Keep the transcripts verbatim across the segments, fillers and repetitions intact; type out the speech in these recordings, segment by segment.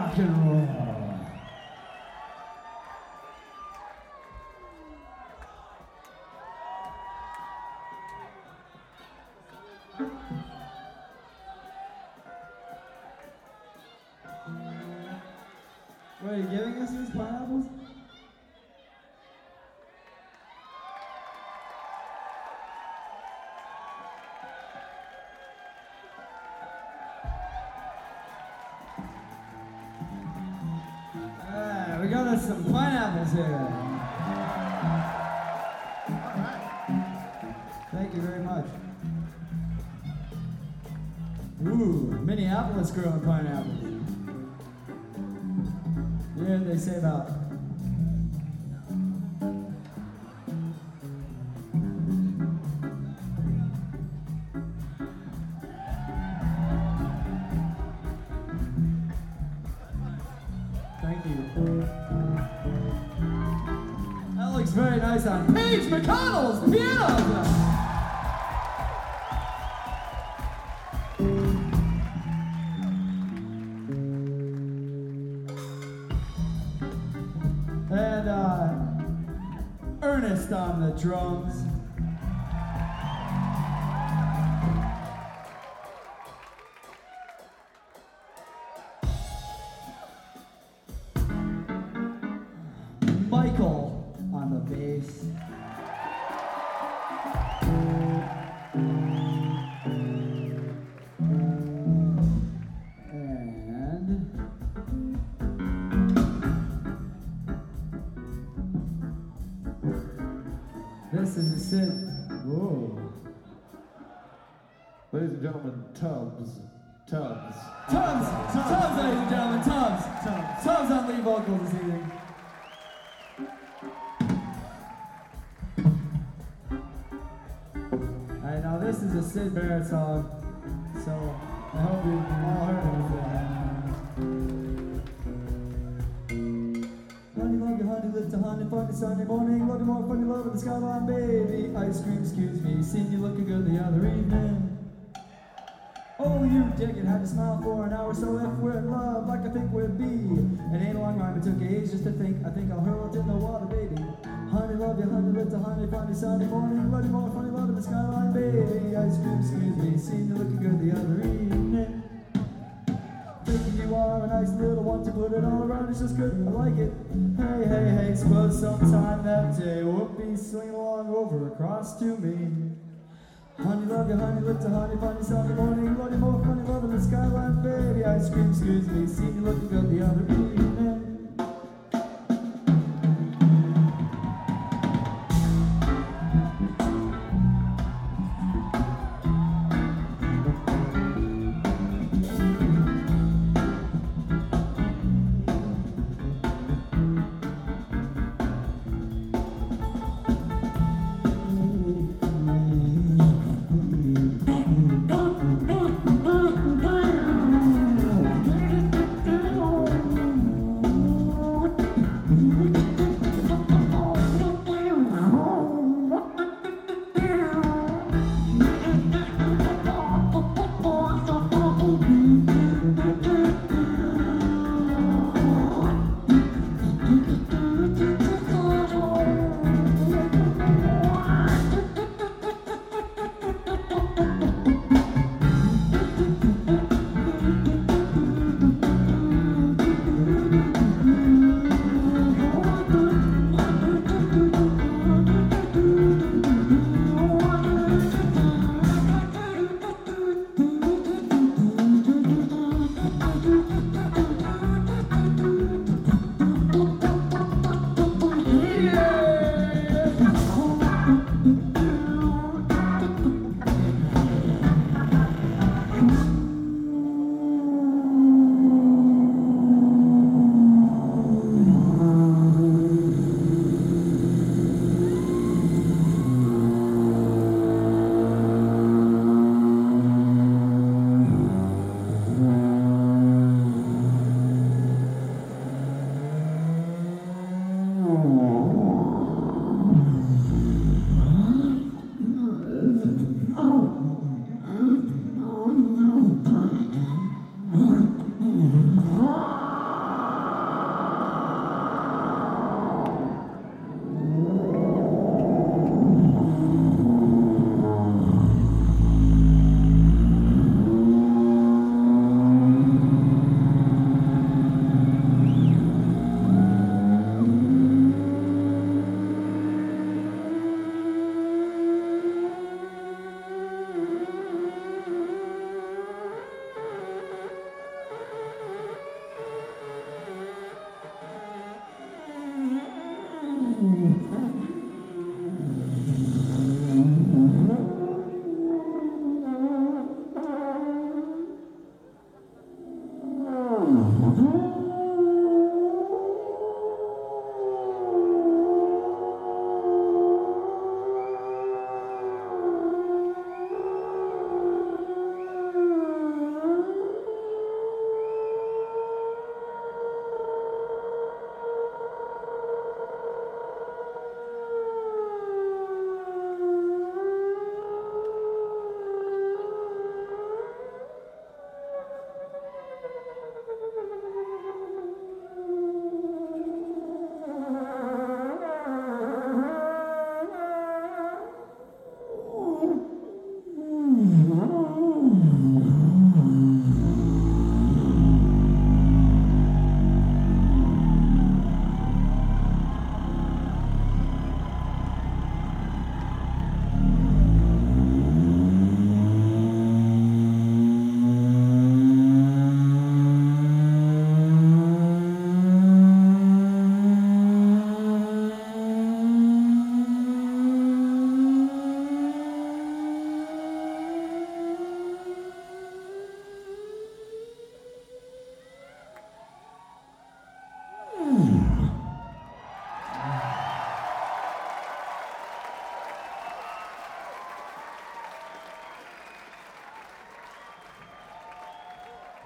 rock and roll. What, are you giving us these pineapples? Ah, we got us some pineapples here. All right. Thank you very much. Ooh, Minneapolis growing pineapples. Yeah, they say about thank you. That looks very nice on Paige McConnell's piano. And uh, Ernest on the drums. Michael on the bass. This is a sit. Whoa. Ladies and gentlemen, Tubbs. Tubbs. Tubbs! Tubbs, ladies and gentlemen, Tubbs! Tubbs, Tubbs on lead vocals this evening. Alright, now this is a Syd Barrett song, so I hope you all heard it before. Honey, love you, honey, lift a honey, funny Sunday morning, love you more, funny love in the skyline, baby. Ice cream, excuse me, seen you looking good the other evening. Oh, you dig it, had to smile for an hour, so if we're in love, like I think we'd be. It ain't a long rhyme, it took age just to think, I think I'll hurl it in the water, baby. Honey, love you, honey, lift a honey, funny Sunday morning, love you more, funny love in the skyline, baby. Ice cream, excuse me, seen you looking good the other evening. Thinking you are a nice little one to put it all around, it's just good, I like it. Hey, hey, hey, suppose sometime that day we'll be swinging along over across to me. Honey, love you, honey, lift a honey, funny Sunday morning, love you more, funny love in the skyline, baby. Ice cream, excuse me, seen you looking good the other evening.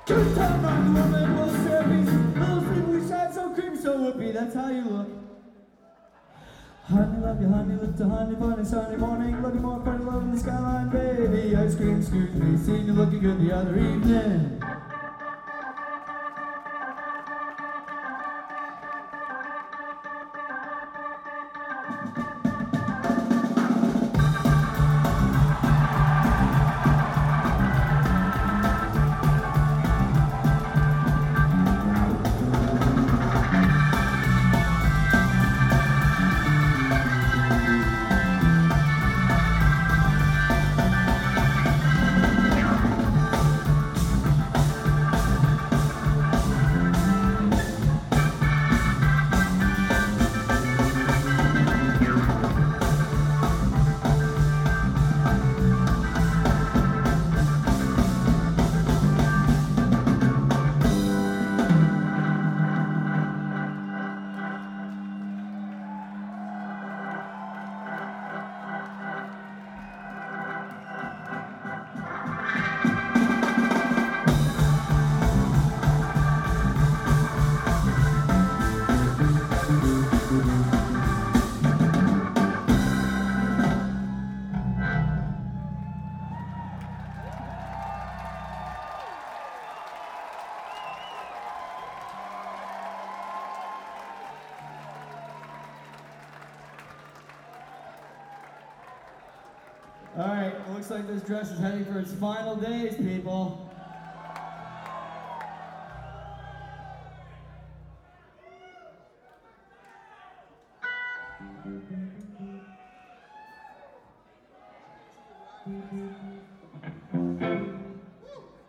Truth tell, man, the woman will serve me. Little sleep, we shine so cream, so whoopee, that's how you look. Honey, love you, honey, lift a honey, funny Sunday morning. Love you more, funny love in the skyline, baby. Ice cream, excuse me, seen you looking good the other evening. All right, it looks like this dress is heading for its final days, people. Mm-hmm.